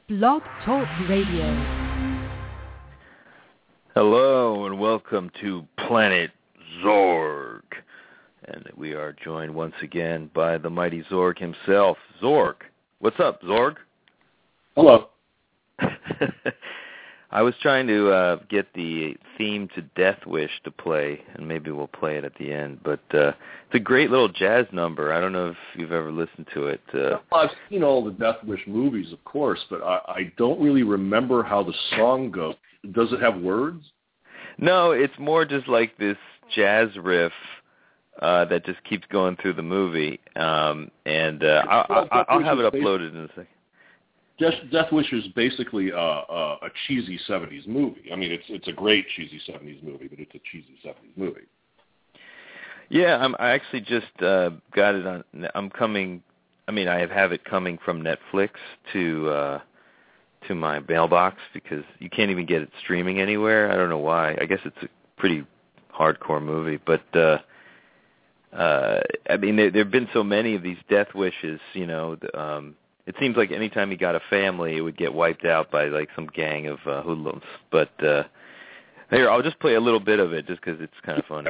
Blog Talk Radio. Hello and welcome to Planet Zorg. And we are joined once again by the mighty Zorg himself. Zorg, what's up, Zorg? Hello. I was trying to get the theme to Death Wish to play, and maybe we'll play it at the end. But it's a great little jazz number. I don't know if you've ever listened to it. I've seen all the Death Wish movies, of course, but I don't really remember how the song goes. Does it have words? No, it's more just like this jazz riff that just keeps going through the movie. I'll have it uploaded in a second. Death Wish is basically a cheesy 70s movie. I mean, it's a great cheesy 70s movie, but it's a cheesy 70s movie. Yeah, I actually just got it on. I have it coming from Netflix to my mailbox because you can't even get it streaming anywhere. I don't know why. I guess it's a pretty hardcore movie, but there have been so many of these death wishes, you know. It seems like anytime you got a family, it would get wiped out by like some gang of hoodlums. But here, I'll just play a little bit of it just because it's kind of funny.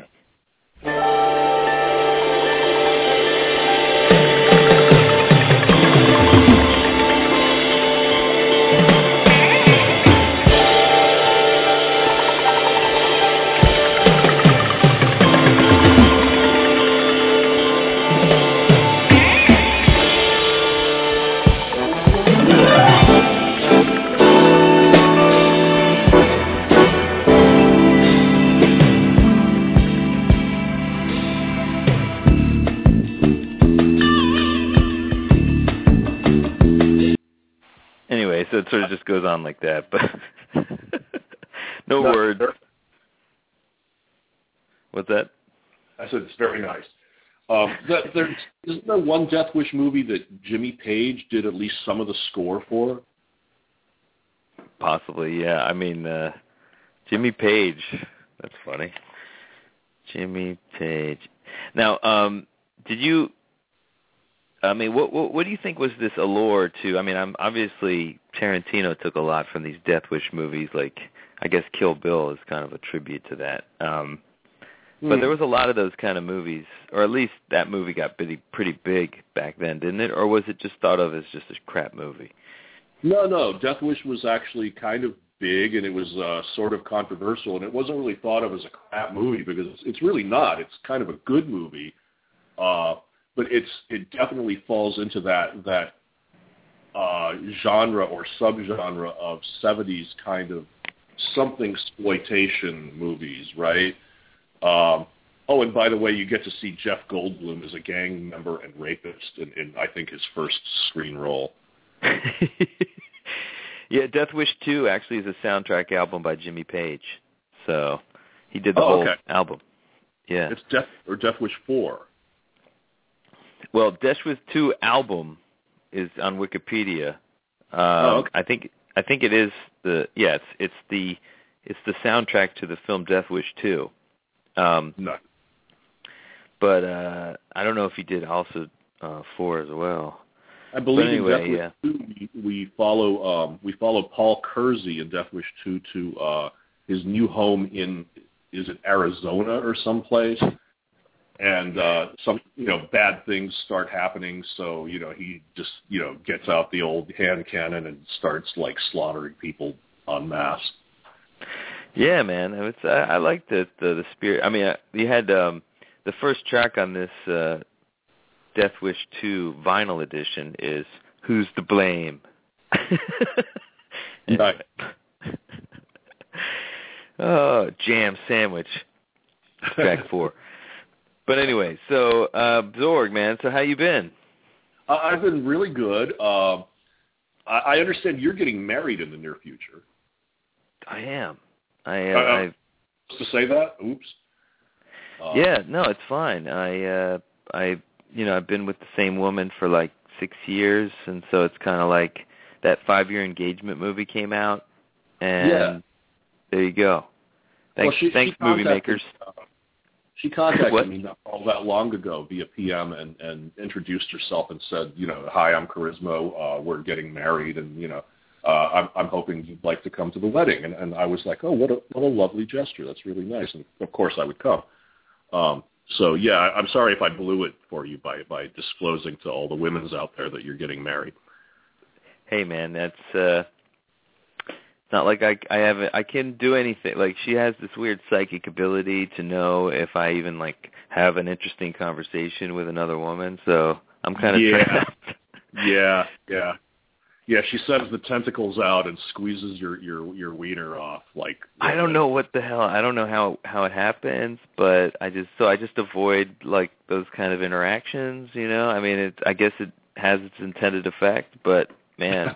So it sort of just goes on like that, but no words. What's that? I said it's very nice. Isn't there one Death Wish movie that Jimmy Page did at least some of the score for? Possibly, yeah. I mean, Jimmy Page. That's funny. Jimmy Page. Now, did you... what do you think was this allure to? Obviously Tarantino took a lot from these Death Wish movies. Like, I guess Kill Bill is kind of a tribute to that. But there was a lot of those kind of movies, or at least that movie got pretty big back then, didn't it? Or was it just thought of as just a crap movie? No. Death Wish was actually kind of big, and it was sort of controversial, and it wasn't really thought of as a crap movie because it's really not. It's kind of a good movie. But it definitely falls into that genre or subgenre of 70s kind of something exploitation movies, right? And by the way, you get to see Jeff Goldblum as a gang member and rapist in I think his first screen role. Yeah, Death Wish 2 actually is a soundtrack album by Jimmy Page. So he did the whole album. Yeah. It's Death Wish 4. Well, Death Wish 2 album is on Wikipedia. Okay. I think it is it's the soundtrack to the film Death Wish 2. No. But I don't know if he did also 4 as well. I believe anyway, in Death Wish 2 we follow Paul Kersey in Death Wish 2 to his new home is it Arizona or someplace? And some bad things start happening, so he just gets out the old hand cannon and starts like slaughtering people en masse. Yeah, man, I like the spirit. You had the first track on this Death Wish 2 vinyl edition is "Who's to Blame." Right. Oh, Jam Sandwich, track 4. But anyway, so Zorg, man, so how you been? I've been really good. I understand you're getting married in the near future. I am. To say that? Oops. Yeah, no, it's fine. I've been with the same woman for like 6 years, and so it's kind of like that 5-year engagement movie came out, and there you go. Thanks, movie makers. She contacted me not all that long ago via PM and introduced herself and said, hi, I'm Charisma. We're getting married, and I'm hoping you'd like to come to the wedding. And I was like, oh, what a lovely gesture. That's really nice. And of course I would come. So yeah, I'm sorry if I blew it for you by disclosing to all the women's out there that you're getting married. Hey man, that's not like I can do anything. Like, she has this weird psychic ability to know if I even like have an interesting conversation with another woman. So I'm kind of trapped. Yeah. She sends the tentacles out and squeezes your wiener off. Like, I don't know what the hell. I don't know how it happens, but I just avoid like those kind of interactions. You know, I mean, I guess it has its intended effect, but man.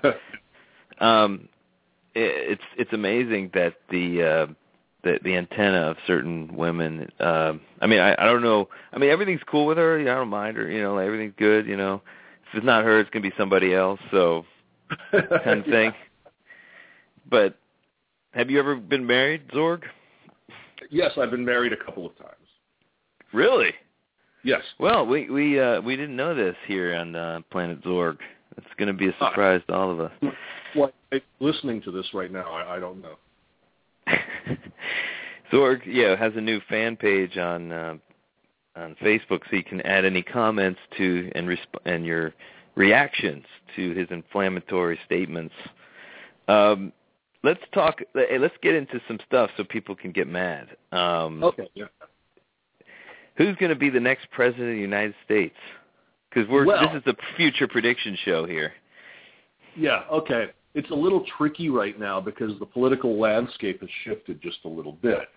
It's amazing that the antenna of certain women. I mean, I don't know. I mean, everything's cool with her. I don't mind her. You know, like, everything's good. You know, if it's not her, it's gonna be somebody else. So, kind of thing. But have you ever been married, Zorg? Yes, I've been married a couple of times. Really? Yes. Well, we didn't know this here on Planet Zorg. It's going to be a surprise to all of us. Well, listening to this right now, I don't know. Zorg, has a new fan page on Facebook, so you can add any comments to and your reactions to his inflammatory statements. Let's talk. Let's get into some stuff so people can get mad. Okay. Yeah. Who's going to be the next president of the United States? Because this is the future prediction show here. Yeah, okay. It's a little tricky right now because the political landscape has shifted just a little bit.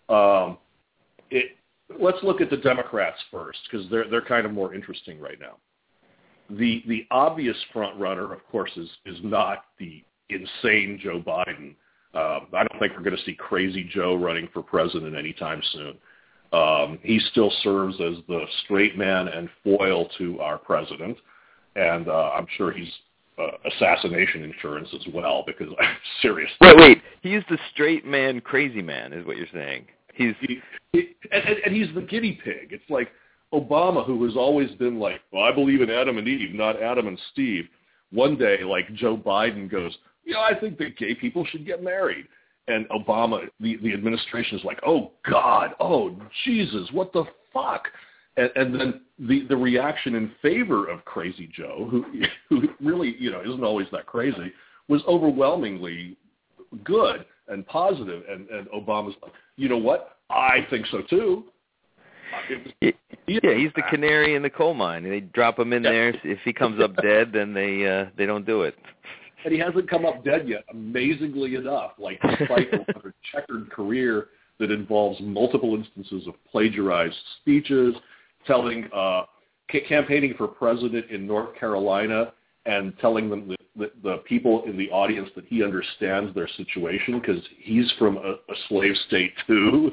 Let's look at the Democrats first because they're kind of more interesting right now. The obvious front runner, of course, is not the insane Joe Biden. I don't think we're going to see crazy Joe running for president anytime soon. He still serves as the straight man and foil to our president, and I'm sure he's assassination insurance as well, because I'm serious. Wait. He's the straight man, crazy man, is what you're saying. And he's the guinea pig. It's like Obama, who has always been like, well, I believe in Adam and Eve, not Adam and Steve. One day, like, Joe Biden goes, I think that gay people should get married. And Obama, the administration is like, oh, God, oh, Jesus, what the fuck? And then the reaction in favor of Crazy Joe, who really, isn't always that crazy, was overwhelmingly good and positive. And Obama's like, you know what? I think so, too. He's the canary in the coal mine. They drop him in there. If he comes up dead, then they don't do it. And he hasn't come up dead yet, amazingly enough, like despite a checkered career that involves multiple instances of plagiarized speeches, campaigning for president in North Carolina and telling them that the people in the audience that he understands their situation because he's from a slave state too,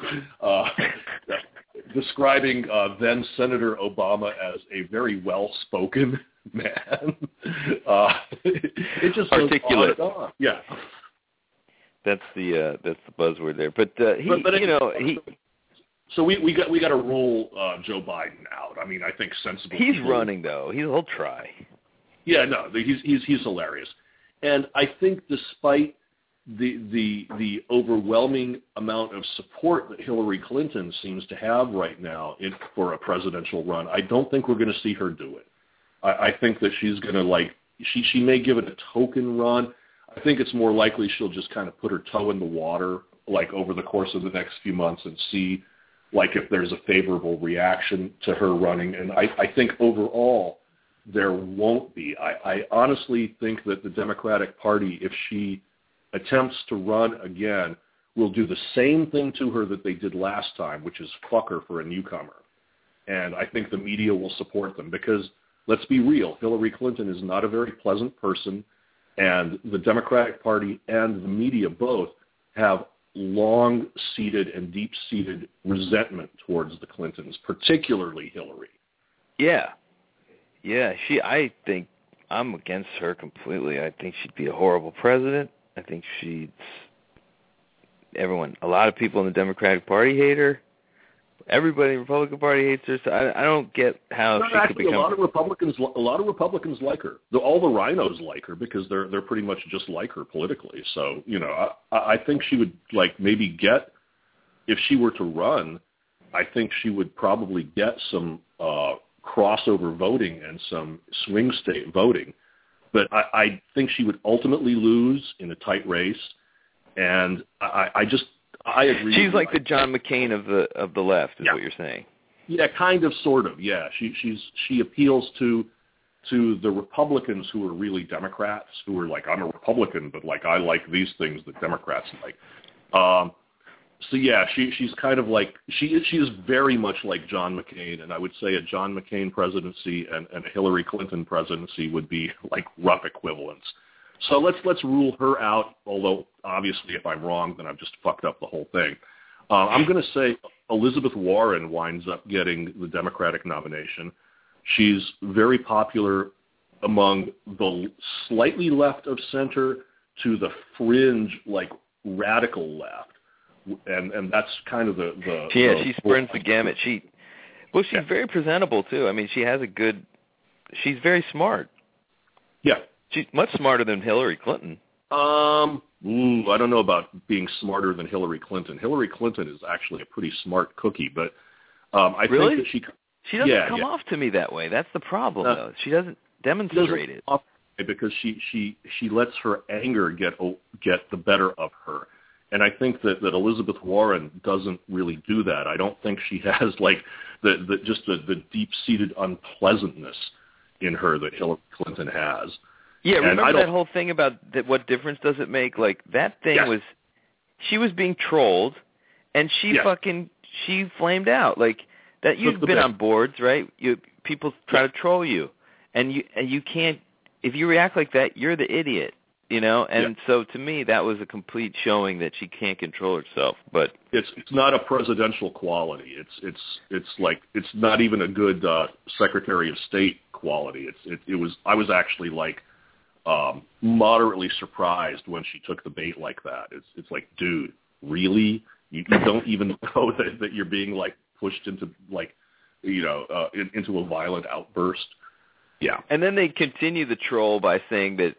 describing then Senator Obama as a very well-spoken man. It just articulate. Goes on. Yeah. That's the buzzword there. But So we got to rule Joe Biden out. I mean, I think sensible. He's running though. He'll try. Yeah, no, he's hilarious, and I think despite the overwhelming amount of support that Hillary Clinton seems to have right now for a presidential run, I don't think we're going to see her do it. I think that she's going to she may give it a token run. I think it's more likely she'll just kind of put her toe in the water over the course of the next few months and see if there's a favorable reaction to her running. And I think overall there won't be. I honestly think that the Democratic Party, if she attempts to run again, will do the same thing to her that they did last time, which is fuck her for a newcomer. And I think the media will support them because, let's be real, Hillary Clinton is not a very pleasant person, and the Democratic Party and the media both have long-seated and deep-seated resentment towards the Clintons, particularly Hillary. Yeah. I think I'm against her completely. I think she'd be a horrible president. I think a lot of people in the Democratic Party hate her. everybody in the Republican Party hates her. So I don't get how she could become. A lot of Republicans like her. All the rhinos like her because they're pretty much just like her politically. So I think she would maybe get, if she were to run, I think she would probably get some crossover voting and some swing state voting. But I think she would ultimately lose in a tight race. And I agree. She's like the John McCain of the left, is what you're saying. Yeah, kind of, sort of. Yeah, she appeals to the Republicans who are really Democrats, who are like, I'm a Republican, but I like these things that Democrats like. So yeah, she's kind of like she is very much like John McCain, and I would say a John McCain presidency and a Hillary Clinton presidency would be like rough equivalents. So let's rule her out. Although obviously, if I'm wrong, then I've just fucked up the whole thing. I'm going to say Elizabeth Warren winds up getting the Democratic nomination. She's very popular among the slightly left of center to the fringe, radical left. And that's kind of the she spurns the gamut. She's very presentable too. I mean, she's very smart. Yeah. She's much smarter than Hillary Clinton. I don't know about being smarter than Hillary Clinton. Hillary Clinton is actually a pretty smart cookie, but I think that she doesn't come off to me that way. That's the problem, though. She doesn't demonstrate it. Because she lets her anger get the better of her. And I think that Elizabeth Warren doesn't really do that. I don't think she has the deep-seated unpleasantness in her that Hillary Clinton has. Yeah, remember that whole thing about what difference does it make? That thing was, she was being trolled, and she flamed out. That you've been on boards, right? People try to troll you, and you can't. If you react like that, you're the idiot. And so to me, that was a complete showing that she can't control herself. But it's not a presidential quality. It's not even a good Secretary of State quality. I was actually moderately surprised when she took the bait like that. It's like, dude, really? You don't even know that you're being pushed into into a violent outburst. Yeah. And then they continue the troll by saying that,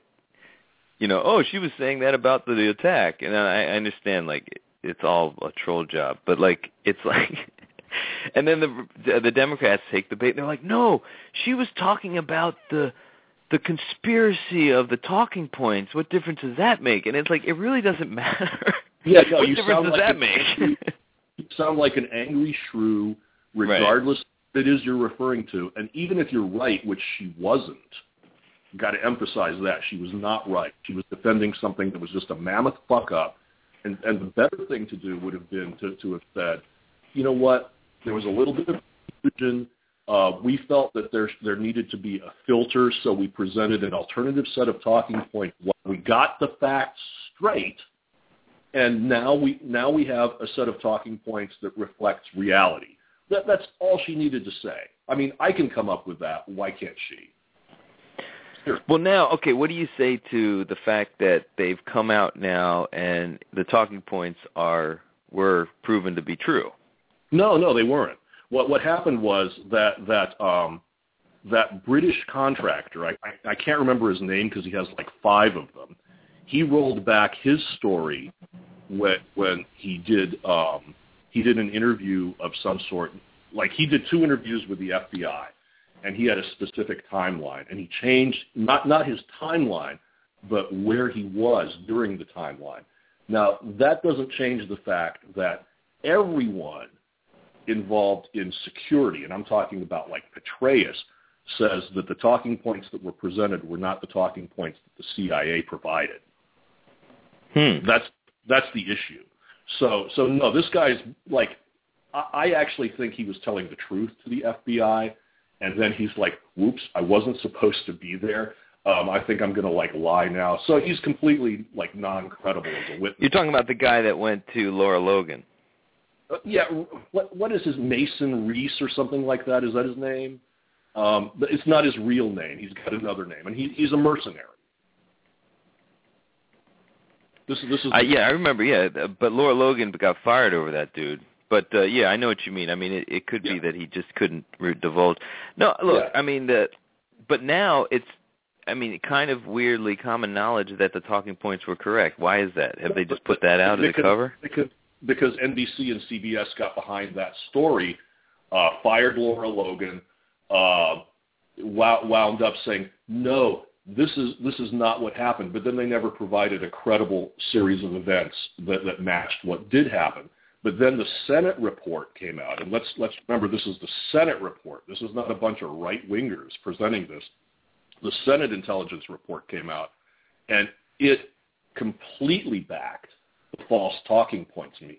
she was saying that about the attack. And I understand, it's all a troll job. But, it's and then the Democrats take the bait. And they're like, no, she was talking about the conspiracy of the talking points. What difference does that make? And it's it really doesn't matter. Yeah, no, what difference does that make? You sound like an angry shrew, regardless what it is you're referring to. And even if you're right, which she wasn't, got to emphasize that. She was not right. She was defending something that was just a mammoth fuck-up. And the better thing to do would have been to have said, you know what, there was a little bit of confusion. We felt that there needed to be a filter, so we presented an alternative set of talking points. We got the facts straight, and now we have a set of talking points that reflects reality. That's all she needed to say. I mean, I can come up with that. Why can't she? Sure. Well, now, okay, what do you say to the fact that they've come out now and the talking points were proven to be true? No, they weren't. What happened was that British contractor, I can't remember his name because he has 5 of them. He rolled back his story when he did an interview of some sort. He did 2 interviews with the FBI, and he had a specific timeline, and he changed not his timeline, but where he was during the timeline. Now, that doesn't change the fact that everyone involved in security, and I'm talking about Petraeus, says that the talking points that were presented were not the talking points that the CIA provided. That's the issue. So no, this guy's I actually think he was telling the truth to the FBI, and then he's like, whoops, I wasn't supposed to be there. I think I'm going to lie now. So he's completely non-credible as a witness. You're talking about the guy that went to Laura Logan. Yeah, what is his Mason Reese or something like that? Is that his name? But it's not his real name. He's got another name, and he's a mercenary. This is I remember. Yeah, but Laura Logan got fired over that dude. But yeah, I know what you mean. I mean, it could be that he just couldn't divulge. No, look, I mean, but now it's, I mean, kind of weirdly common knowledge that the talking points were correct. Why is that? Have they just put that out as a cover? Because NBC and CBS got behind that story, fired Laura Logan, wound up saying, no, this is not what happened. But then they never provided a credible series of events that matched what did happen. But then the Senate report came out, and let's remember, this is the Senate report. This is not a bunch of right-wingers presenting this. The Senate intelligence report came out, and it completely backed the false talking points meme.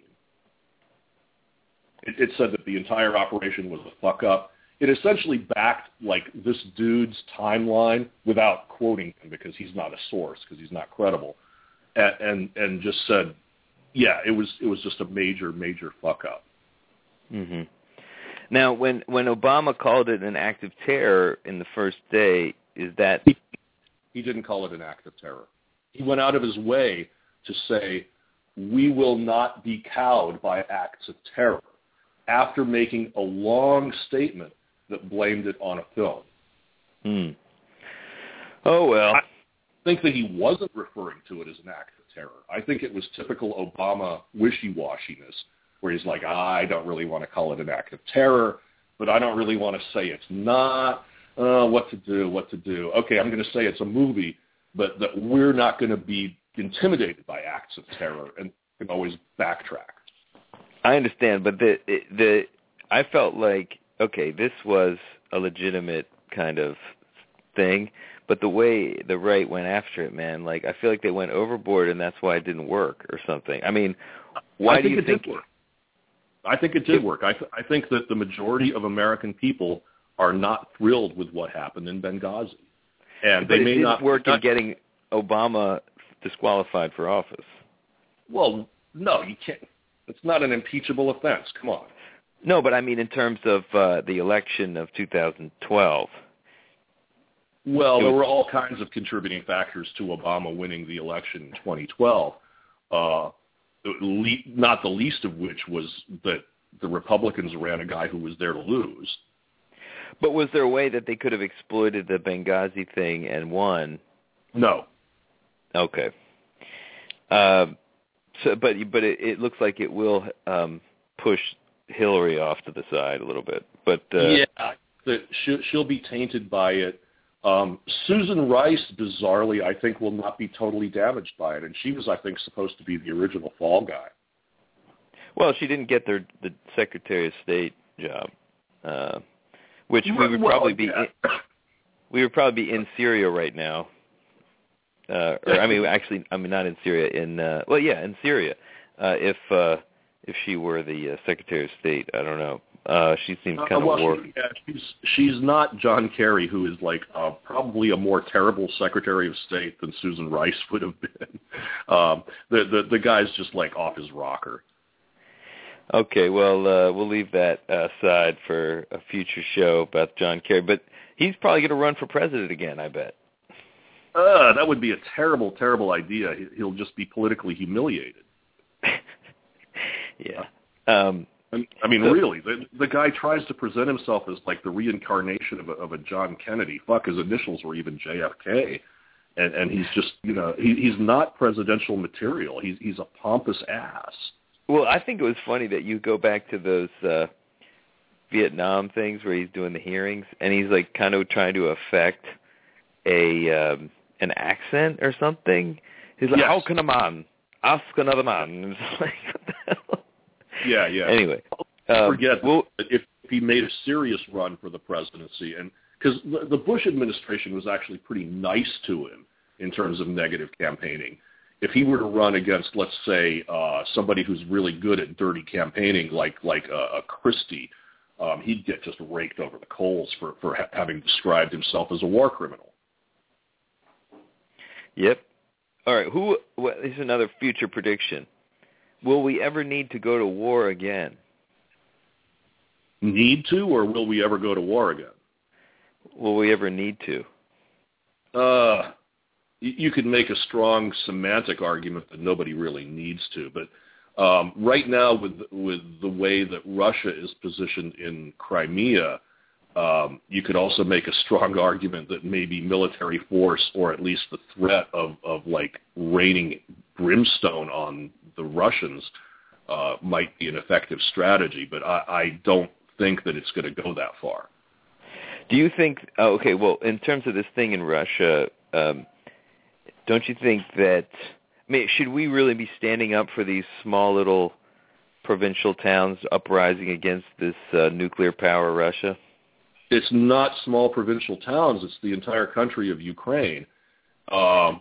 It said that the entire operation was a fuck-up. It essentially backed, like, this dude's timeline without quoting him because he's not a source, because he's not credible, and just said, yeah, it was just a major fuck-up. Mm-hmm. Now, when Obama called it an act of terror in the first day, is that... He didn't call it an act of terror. He went out of his way to say, we will not be cowed by acts of terror, after making a long statement that blamed it on a film. Oh, well. I think that he wasn't referring to it as an act of terror. I think it was typical Obama wishy-washiness, where he's like, I don't really want to call it an act of terror, but I don't really want to say it's not. What to do. Okay, I'm going to say it's a movie, but that we're not going to be intimidated by acts of terror, and can always backtrack. I understand, but I felt like, okay, this was a legitimate kind of thing, but the way the right went after it, man, like, I feel like they went overboard, and that's why it didn't work or something. I mean, why do you think... Did work. I think it did work. I think that the majority of American people are not thrilled with what happened in Benghazi. And but they may not work in getting Obama disqualified for office. Well, no, you can't. It's not an impeachable offense. Come on. No, but I mean in terms of the election of 2012. Well, there were all kinds of contributing factors to Obama winning the election in 2012, not the least of which was that the Republicans ran a guy who was there to lose. But was there a way that they could have exploited the Benghazi thing and won? No. Okay. But it looks like it will push Hillary off to the side a little bit. But that she'll be tainted by it. Susan Rice, bizarrely, I think will not be totally damaged by it, and she was, I think, supposed to be the original fall guy. Well, she didn't get the Secretary of State job. Which we would probably be. We would probably be in Syria right now. Not in Syria. In Syria. If she were the Secretary of State, I don't know. She seems kind of war. She's not John Kerry, who is like probably a more terrible Secretary of State than Susan Rice would have been. The guy's just like off his rocker. Okay, well, we'll leave that aside for a future show about John Kerry. But he's probably going to run for president again, I bet. That would be a terrible, terrible idea. He'll just be politically humiliated. Yeah. Really, the guy tries to present himself as like the reincarnation of a John Kennedy. Fuck, his initials were even JFK. And he's just, he's not presidential material. He's a pompous ass. Well, I think it was funny that you go back to those Vietnam things where he's doing the hearings, and he's like kind of trying to affect an accent or something. He's like, How can a man ask another man? And it's like, what the hell? Yeah. Anyway. Forget if he made a serious run for the presidency, and because the Bush administration was actually pretty nice to him in terms of negative campaigning. If he were to run against, let's say, somebody who's really good at dirty campaigning, like a Christie, he'd get just raked over the coals for having described himself as a war criminal. Yep. All right. Here's another future prediction. Will we ever need to go to war again? Need to, or will we ever go to war again? Will we ever need to? You could make a strong semantic argument that nobody really needs to, but Right now, with the way that Russia is positioned in Crimea, you could also make a strong argument that maybe military force, or at least the threat of like raining brimstone on the Russians, might be an effective strategy. But I don't think that it's going to go that far. Do you think? Okay, well, in terms of this thing in Russia, don't you think that? I mean, should we really be standing up for these small little provincial towns uprising against this nuclear power Russia? It's not small provincial towns. It's the entire country of Ukraine. I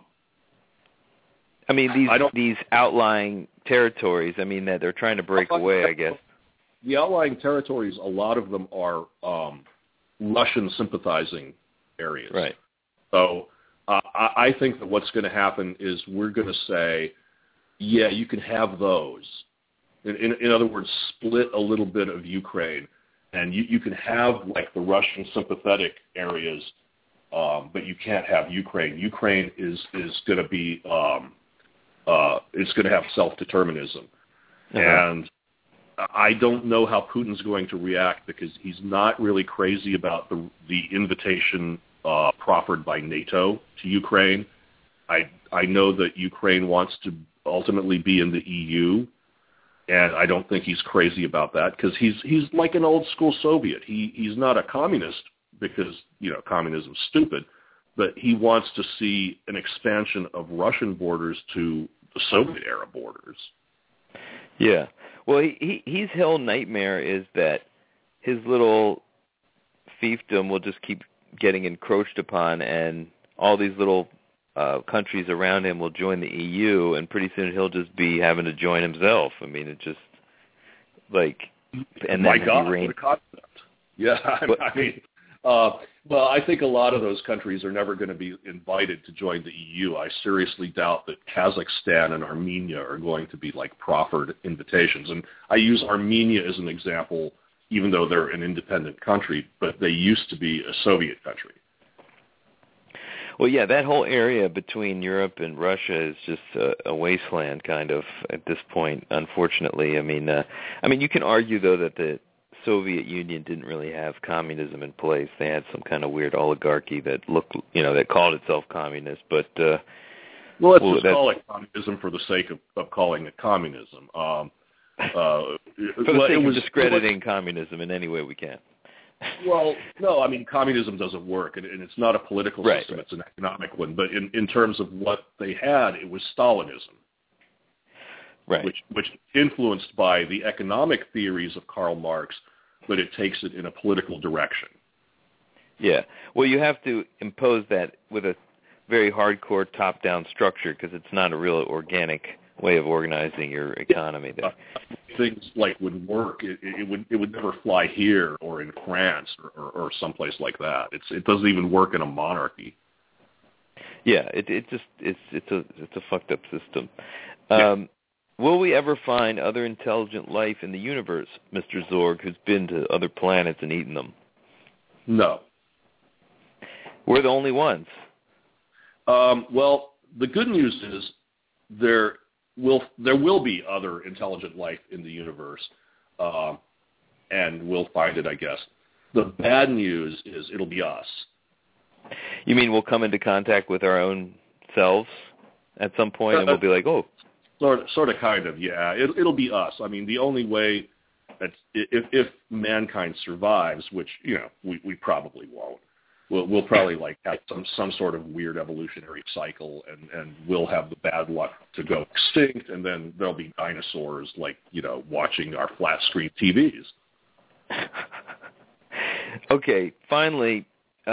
mean, these outlying territories, I mean, that they're trying to break away, I guess. The outlying territories, a lot of them are Russian sympathizing areas. Right. So I think that what's going to happen is we're going to say, yeah, you can have those. In other words, split a little bit of Ukraine. And you can have, like, the Russian sympathetic areas, but you can't have Ukraine. Ukraine is going to be it's going to have self-determinism. Uh-huh. And I don't know how Putin's going to react, because he's not really crazy about the invitation proffered by NATO to Ukraine. I know that Ukraine wants to ultimately be in the EU. And I don't think he's crazy about that, because he's like an old school Soviet. He's not a communist, because, you know, communism's stupid, but he wants to see an expansion of Russian borders to the Soviet era borders. Yeah. Well, his whole nightmare is that his little fiefdom will just keep getting encroached upon, and all these little countries around him will join the EU, and pretty soon he'll just be having to join himself. I mean, it just, like, and my then God, what a concept. Yeah, I mean, well, I think a lot of those countries are never going to be invited to join the EU. I seriously doubt that Kazakhstan and Armenia are going to be, like, proffered invitations. And I use Armenia as an example, even though they're an independent country, but they used to be a Soviet country. Well, yeah, that whole area between Europe and Russia is just a wasteland, kind of, at this point, unfortunately. I mean, you can argue, though, that the Soviet Union didn't really have communism in place. They had some kind of weird oligarchy that looked, you know, that called itself communist. But let's just call it communism for the sake of calling it communism. For the sake of discrediting communism in any way we can. Well, no, I mean, communism doesn't work, and it's not a political system, It's an economic one. But in terms of what they had, it was Stalinism, right? Which influenced by the economic theories of Karl Marx, but it takes it in a political direction. Yeah. Well, you have to impose that with a very hardcore top-down structure, because it's not a real organic way of organizing your economy there. Things like would work. It would never fly here or in France or someplace like that. It doesn't even work in a monarchy. Yeah, it's a fucked up system. Will we ever find other intelligent life in the universe, Mr. Zorg, who's been to other planets and eaten them? No. We're the only ones. Well, the good news is there will be other intelligent life in the universe, and we'll find it, I guess. The bad news is it'll be us. You mean we'll come into contact with our own selves at some point, and we'll be like, oh. Sort of, kind of, yeah. It'll be us. I mean, the only way that if mankind survives, which, you know, we probably won't, we'll probably like have some sort of weird evolutionary cycle, and we'll have the bad luck to go extinct, and then there'll be dinosaurs, like, you know, watching our flat screen TVs. Okay, finally,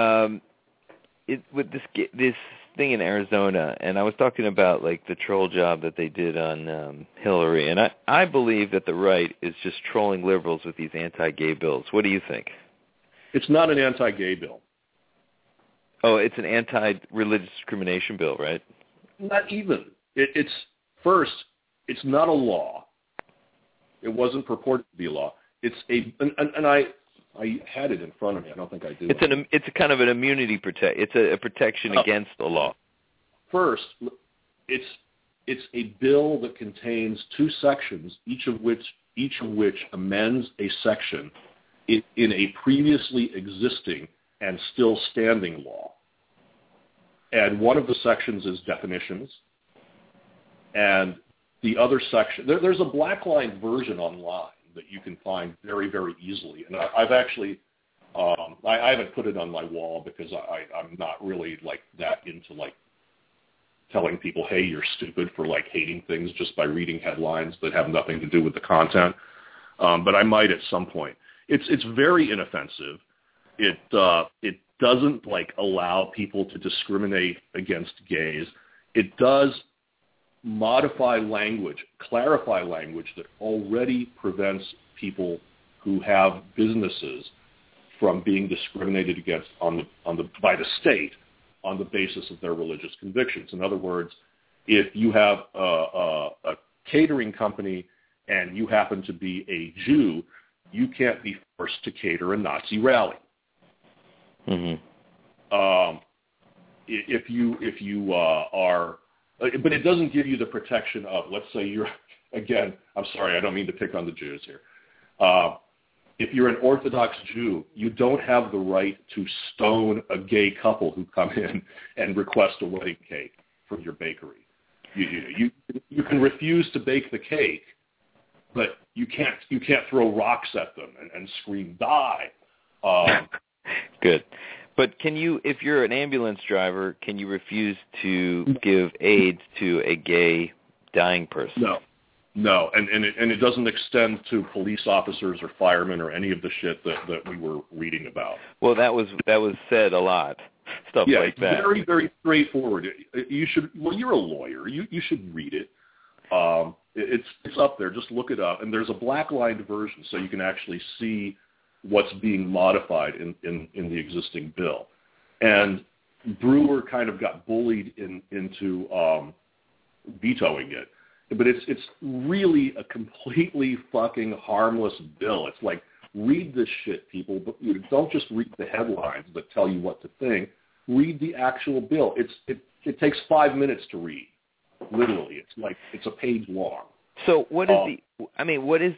with this thing in Arizona, and I was talking about, like, the troll job that they did on Hillary, and I believe that the right is just trolling liberals with these anti-gay bills. What do you think? It's not an anti-gay bill. Oh, it's an anti-religious discrimination bill, right? Not even. It's not a law. It wasn't purported to be a law. It's and I had it in front of me. I don't think I do. It's a kind of an immunity It's a protection against the law. First, it's it's a bill that contains two sections, each of which amends a section in a previously existing and still standing law. And one of the sections is definitions, and the other section, there's a black-lined version online that you can find very, very easily. And I've actually, I haven't put it on my wall because I'm not really like that into like telling people, hey, you're stupid for like hating things just by reading headlines that have nothing to do with the content. But I might at some point. It's very inoffensive. It doesn't like allow people to discriminate against gays. It does modify language, clarify language that already prevents people who have businesses from being discriminated against by the state on the basis of their religious convictions. In other words, if you have a catering company and you happen to be a Jew, you can't be forced to cater a Nazi rally. Mm-hmm. If you are, but it doesn't give you the protection of, let's say you're, again, I'm sorry, I don't mean to pick on the Jews here. If you're an Orthodox Jew, you don't have the right to stone a gay couple who come in and request a wedding cake from your bakery. You can refuse to bake the cake, but you can't throw rocks at them and scream die. Good. But can you, if you're an ambulance driver, can you refuse to give aid to a gay dying person? No, and it doesn't extend to police officers or firemen or any of the shit that we were reading about. Well, that was said a lot, stuff like that. Yeah, very, very straightforward. You should. Well, you're a lawyer. You should read it. It's up there. Just look it up, and there's a black-lined version, so you can actually see what's being modified in the existing bill. And Brewer kind of got bullied into vetoing it. But it's really a completely fucking harmless bill. It's like, read this shit, people, but don't just read the headlines that tell you what to think. Read the actual bill. It takes 5 minutes to read, literally. It's a page long. So what was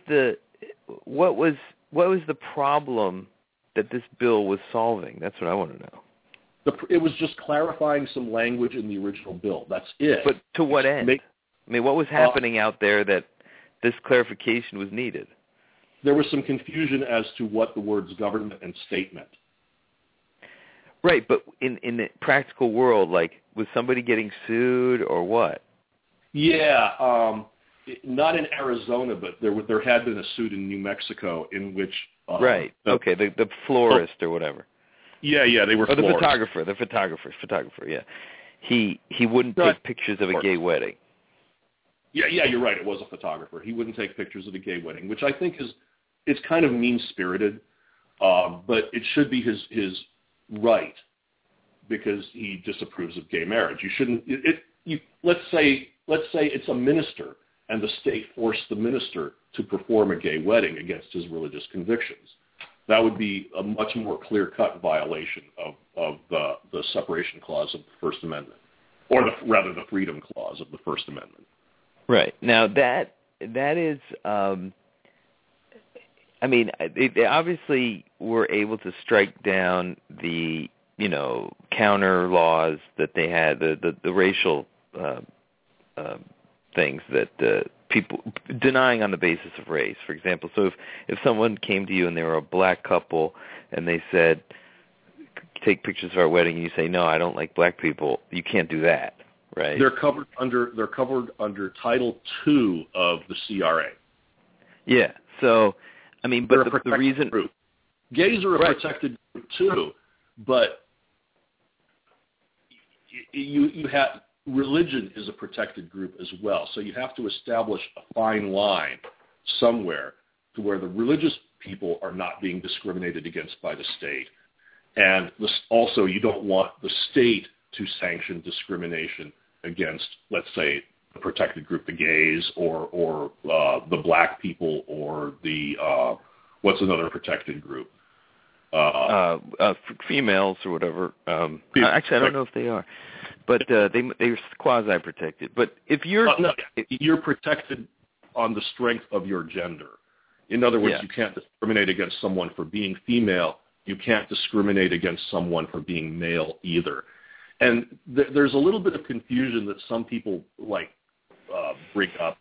the problem that this bill was solving? That's what I want to know. It was just clarifying some language in the original bill. That's it. But to what end? What was happening out there that this clarification was needed? There was some confusion as to what the words government and state meant. Right, but in the practical world, like, was somebody getting sued or what? Yeah, not in Arizona, but there had been a suit in New Mexico in which... right, okay, the florist or whatever. Yeah, they were florists. The photographer, yeah. He wouldn't take pictures of a gay wedding. Yeah, you're right. It was a photographer. He wouldn't take pictures of a gay wedding, which I think it's kind of mean-spirited, but it should be his right because he disapproves of gay marriage. You shouldn't. Let's say it's a minister, and the state forced the minister to perform a gay wedding against his religious convictions. That would be a much more clear-cut violation of the separation clause of the First Amendment, or rather the freedom clause of the First Amendment. Right. Now, that is, they obviously were able to strike down the, counter laws that they had, the racial things that people denying on the basis of race, for example. So if someone came to you and they were a black couple and they said, take pictures of our wedding, and you say, no, I don't like black people, you can't do that. Right. They're covered under Title II of the CRA. Yeah. So, but the reason group. Gays are a protected group too, but you have religion is a protected group as well. So you have to establish a fine line somewhere to where the religious people are not being discriminated against by the state, and also you don't want the state to sanction discrimination against, let's say, the protected group, the gays, or the black people, or the what's another protected group? Females or whatever. Actually, I don't know if they are. But they're quasi-protected. But if you're... you're protected on the strength of your gender. In other words, you can't discriminate against someone for being female. You can't discriminate against someone for being male either. And there's a little bit of confusion that some people bring up.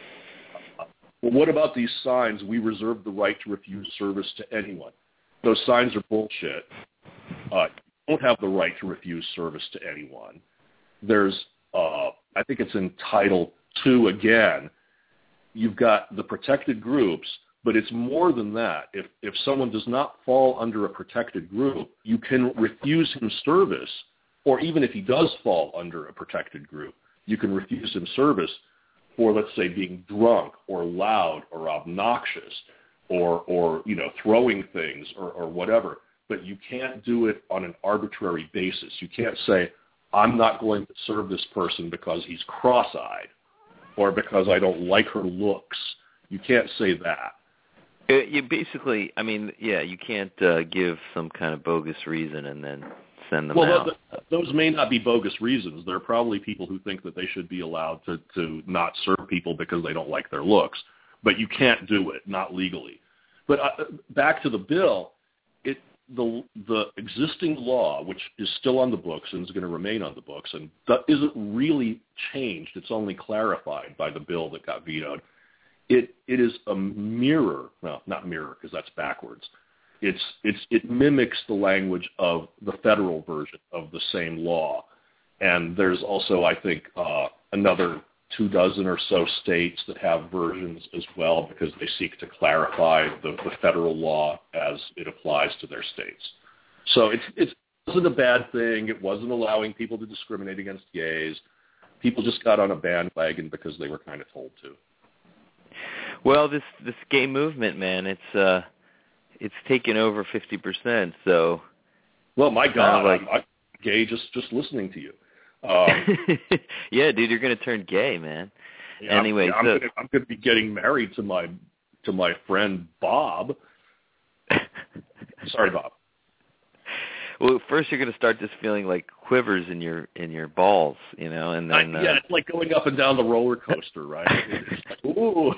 Well, what about these signs? We reserve the right to refuse service to anyone. Those signs are bullshit. You don't have the right to refuse service to anyone. There's, I think it's in Title II again, you've got the protected groups, but it's more than that. If someone does not fall under a protected group, you can refuse him service, or even if he does fall under a protected group, you can refuse him service for, let's say, being drunk or loud or obnoxious or throwing things or whatever. But you can't do it on an arbitrary basis. You can't say, I'm not going to serve this person because he's cross-eyed or because I don't like her looks. You can't say that. You basically, you can't give some kind of bogus reason and then send them out. Those may not be bogus reasons. There are probably people who think that they should be allowed to not serve people because they don't like their looks. But you can't do it, not legally. But back to the bill, the existing law, which is still on the books and is going to remain on the books, and isn't really changed. It's only clarified by the bill that got vetoed. It is a mirror. Well, not mirror because that's backwards. It mimics the language of the federal version of the same law. And there's also, I think, another 24 or so states that have versions as well because they seek to clarify the federal law as it applies to their states. So it wasn't a bad thing. It wasn't allowing people to discriminate against gays. People just got on a bandwagon because they were kind of told to. Well, this gay movement, man, it's taken over 50%. So, well, my God, I'm gay just listening to you. Yeah, dude, you're gonna turn gay, man. Yeah, anyway, I'm gonna be getting married to my friend Bob. Sorry, Bob. Well, first you're gonna start just feeling like quivers in your balls, and then it's like going up and down the roller coaster, right? It's like, ooh.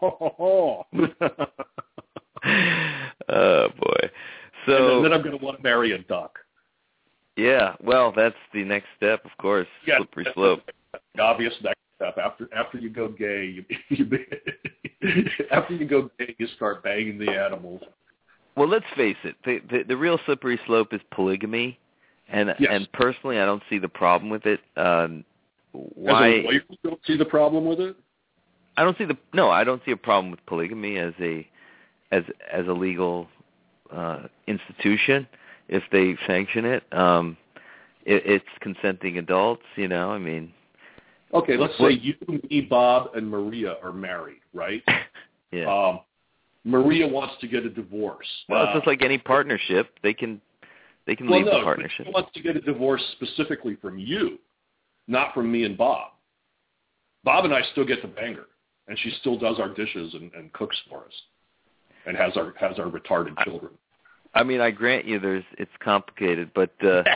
Oh boy. So and then I'm gonna want to marry a duck. Yeah, well, that's the next step, of course. Yeah, slippery slope. The obvious next step after you go gay, after you go gay, you start banging the animals. Well, let's face it. The real slippery slope is polygamy, and personally, I don't see the problem with it. Why? As a lawyer, you don't see the problem with it? I don't see a problem with polygamy as a legal institution. If they sanction it, it's consenting adults, Okay, let's say you, me, Bob, and Maria are married, right? Yeah. Maria wants to get a divorce. Well, it's just like any partnership. They can leave the partnership. She wants to get a divorce specifically from you, not from me and Bob. Bob and I still get to bang her, and she still does our dishes and cooks for us, and has our retarded children. I grant you, it's complicated, but but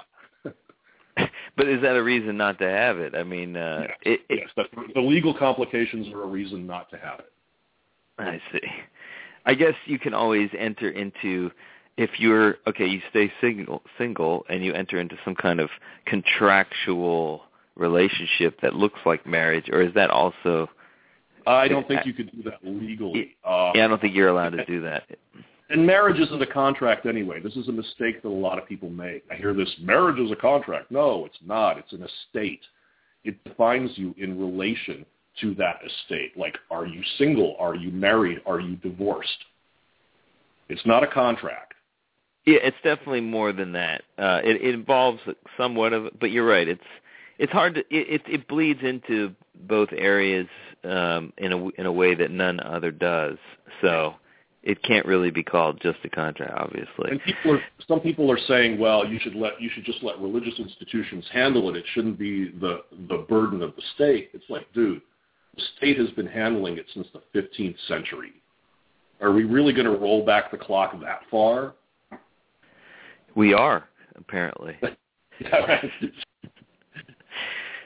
is that a reason not to have it? Yes, the legal complications are a reason not to have it. I see. I guess you can always enter into, if you stay single and you enter into some kind of contractual relationship that looks like marriage, or is that also? I don't think you could do that legally. I don't think you're allowed to do that. And marriage isn't a contract anyway. This is a mistake that a lot of people make. I hear this, marriage is a contract. No, it's not. It's an estate. It defines you in relation to that estate. Like, are you single? Are you married? Are you divorced? It's not a contract. Yeah, it's definitely more than that. It involves somewhat of it, but you're right. It's hard to it bleeds into both areas in a way that none other does. So it can't really be called just a contract, obviously. And some people are saying, well, you should just let religious institutions handle it. It shouldn't be the burden of the state. It's like, dude, the state has been handling it since the 15th century. Are we really going to roll back the clock that far? We are, apparently. Yeah, right.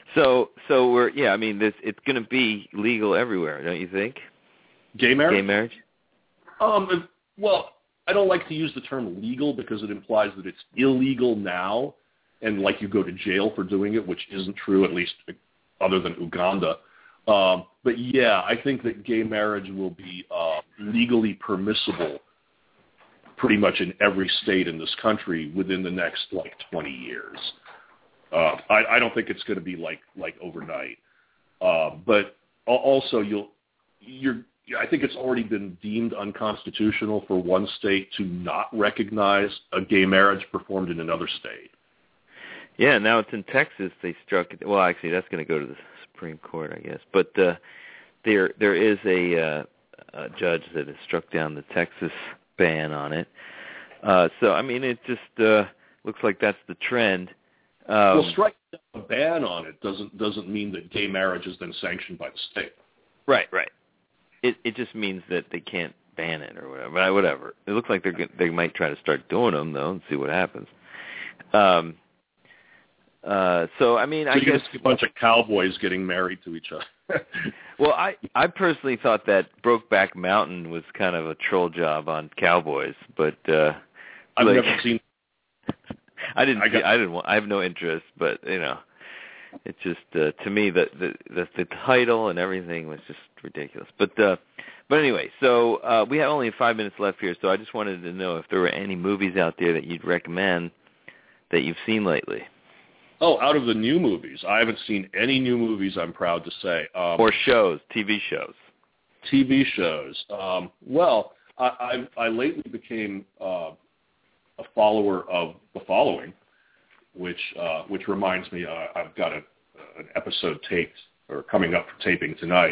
So we're I mean, it's going to be legal everywhere, don't you think? Gay marriage? Gay marriage? Well, I don't like to use the term legal because it implies that it's illegal now, and like you go to jail for doing it, which isn't true, at least other than Uganda. But yeah, I think that gay marriage will be legally permissible pretty much in every state in this country within the next 20 years. I don't think it's going to be like overnight. But also I think it's already been deemed unconstitutional for one state to not recognize a gay marriage performed in another state. Yeah, now it's in Texas. They struck it. Well, actually, that's going to go to the Supreme Court, I guess. But there is a judge that has struck down the Texas ban on it. So, I mean, it just looks like that's the trend. Well, striking down a ban on it doesn't mean that gay marriage has been sanctioned by the state. Right. It just means that they can't ban it or whatever. Whatever. It looks like they might try to start doing them though and see what happens. So I mean, I guess a bunch of cowboys getting married to each other. Well, I personally thought that Brokeback Mountain was kind of a troll job on cowboys, but I've never seen. I have no interest, but it's just to me the title and everything was just ridiculous. But anyway, so we have only 5 minutes left here, so I just wanted to know if there were any movies out there that you'd recommend that you've seen lately. Oh, out of the new movies, I haven't seen any new movies, I'm proud to say. Or shows, TV shows. TV shows. Well, I lately became a follower of The Following, which reminds me, I've got an episode taped or coming up for taping tonight.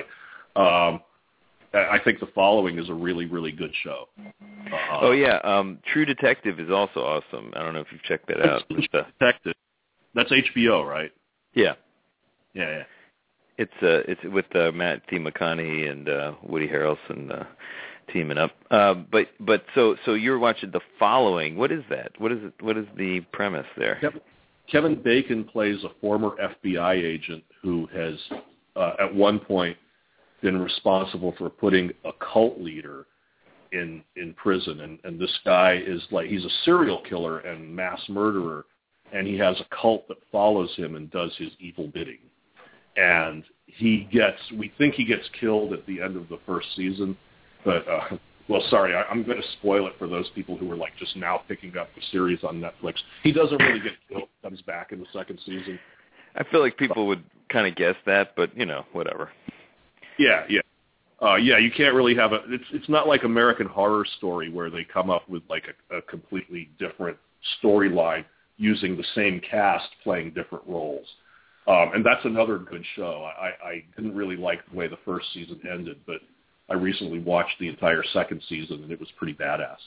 I think The Following is a really, really good show. Oh yeah, True Detective is also awesome. I don't know if you've checked that out. True Detective. That's HBO, right? Yeah. Yeah. It's with Matthew McConaughey and Woody Harrelson teaming up. But so you're watching The Following. What is that? What is it? What is the premise there? Kevin Bacon plays a former FBI agent who has at one point been responsible for putting a cult leader in prison, and this guy is he's a serial killer and mass murderer. And he has a cult that follows him and does his evil bidding. And we think he gets killed at the end of the first season. But, sorry, I'm going to spoil it for those people who are just now picking up the series on Netflix. He doesn't really get killed. Comes back in the second season. I feel like people would kind of guess that, but, whatever. Yeah. You can't really have it's not like American Horror Story where they come up with a completely different storyline using the same cast playing different roles. And that's another good show. I didn't really like the way the first season ended, but I recently watched the entire second season, and it was pretty badass.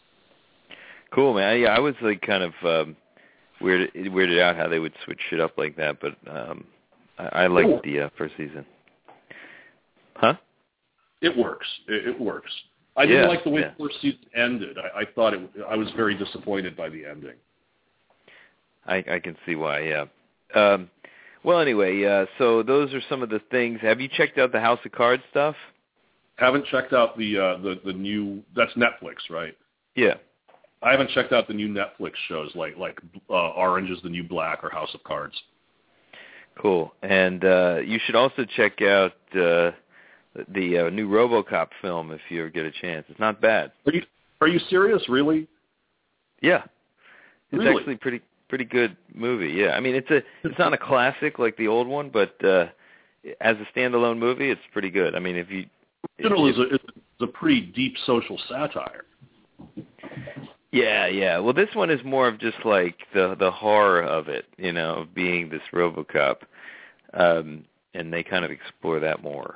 Cool, man. Yeah, I was kind of weirded out how they would switch shit up like that, but I liked the first season. Huh? It works. It works. I didn't like the way the first season ended. I thought I was very disappointed by the ending. I can see why, yeah. Well, anyway, so those are some of the things. Have you checked out the House of Cards stuff? Haven't checked out the new. That's Netflix, right? Yeah. I haven't checked out the new Netflix shows like Orange is the New Black or House of Cards. Cool, and you should also check out the new RoboCop film if you ever get a chance. It's not bad. Are you serious? Really? Yeah. It's really? Actually pretty good movie. Yeah, I mean it's not a classic like the old one, but as a standalone movie, it's pretty good. I mean, it's a pretty deep social satire. Yeah. Well, this one is more of just the horror of it, being this RoboCop, and they kind of explore that more.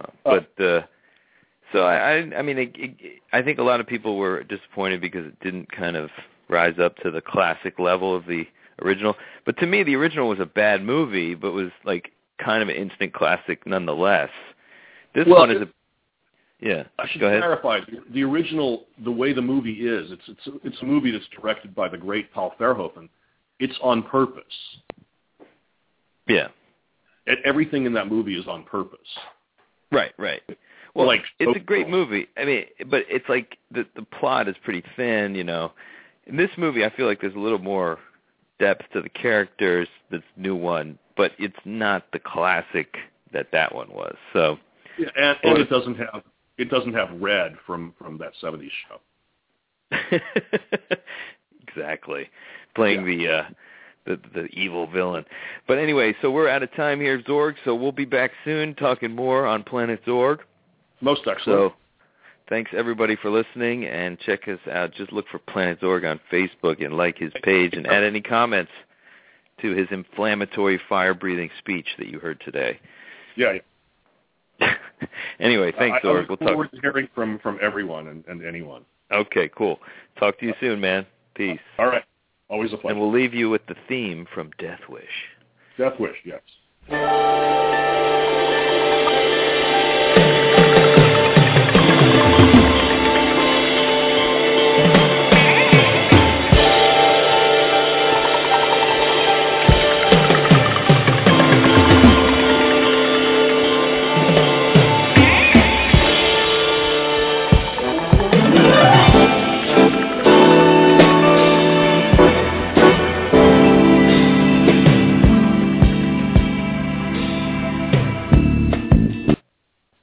So I mean, I think a lot of people were disappointed because it didn't kind of rise up to the classic level of the original. But to me, the original was a bad movie, but was kind of an instant classic nonetheless. This one is I should clarify. The original, the way the movie is, it's a movie that's directed by the great Paul Verhoeven. It's on purpose. Yeah. everything in that movie is on purpose. Right. Well, like, it's a great movie. I mean, but it's like the plot is pretty thin, you know. In this movie, I feel like there's a little more depth to the characters. This new one, but it's not the classic that one was. So, yeah, and it doesn't have Red from that '70s show. Exactly, playing the evil villain. But anyway, so we're out of time here, Zorg. So we'll be back soon talking more on Planet Zorg. Most excellent. So thanks everybody for listening, and check us out. Just look for Planet Zorg on Facebook and like his page, and add any comments to his inflammatory, fire-breathing speech that you heard today. Yeah. Anyway, thanks, Zorg. We'll talk. I look forward to hearing from everyone and anyone. Okay, cool. Talk to you soon, man. Peace. All right. Always a pleasure. And we'll leave you with the theme from Death Wish. Death Wish, yes.